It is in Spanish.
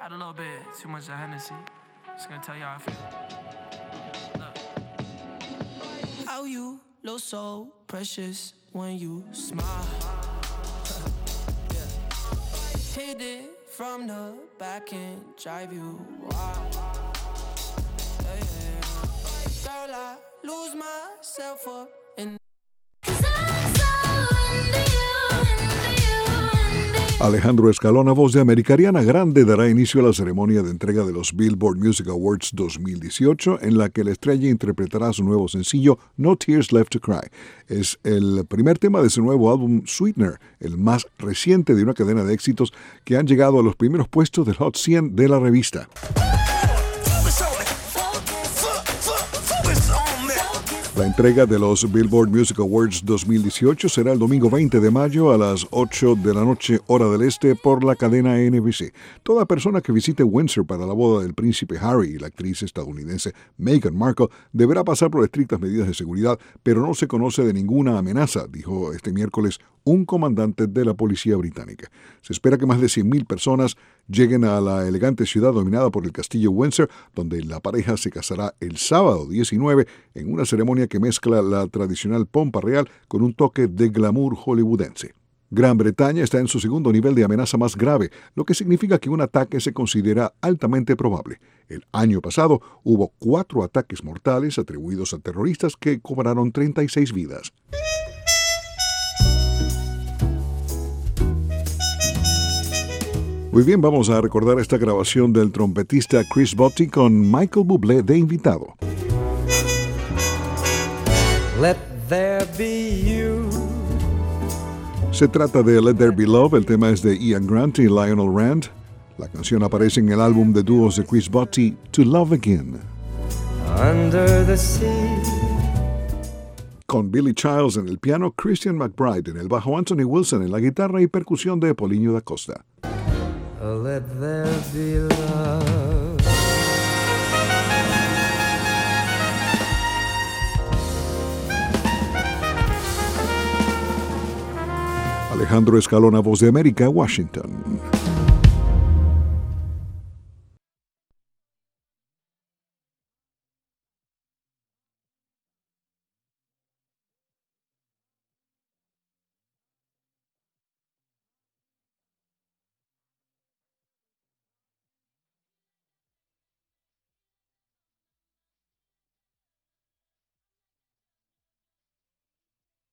Had a little bit too much of Hennessy. Just gonna tell you how I feel. Look. How you look so precious when you smile. Yeah. Hit it from the back and drive you wild. Yeah, yeah. Girl, I lose myself up in. Alejandro Escalona, voz de América. Ariana Grande dará inicio a la ceremonia de entrega de los Billboard Music Awards 2018, en la que la estrella interpretará su nuevo sencillo No Tears Left to Cry. Es el primer tema de su nuevo álbum Sweetener, el más reciente de una cadena de éxitos que han llegado a los primeros puestos del Hot 100 de la revista. La entrega de los Billboard Music Awards 2018 será el domingo 20 de mayo a las 8 de la noche, hora del este, por la cadena NBC. Toda persona que visite Windsor para la boda del príncipe Harry y la actriz estadounidense Meghan Markle deberá pasar por estrictas medidas de seguridad, pero no se conoce de ninguna amenaza, dijo este miércoles un comandante de la policía británica. Se espera que más de 100,000 personas lleguen a la elegante ciudad dominada por el castillo Windsor, donde la pareja se casará el sábado 19 en una ceremonia que mezcla la tradicional pompa real con un toque de glamour hollywoodense. Gran Bretaña está en su segundo nivel de amenaza más grave, lo que significa que un ataque se considera altamente probable. El año pasado hubo 4 ataques mortales atribuidos a terroristas que cobraron 36 vidas. Muy bien, vamos a recordar esta grabación del trompetista Chris Botti con Michael Bublé de invitado. Let there be you. Se trata de Let There Be Love, el tema es de Ian Grant y Lionel Rand. La canción aparece en el álbum de dúos de Chris Botti, To Love Again. Under the sea. Con Billy Childs en el piano, Christian McBride en el bajo, Anthony Wilson en la guitarra y percusión de Paulinho da Costa. Let there be love. Alejandro Escalona, voz de América, Washington.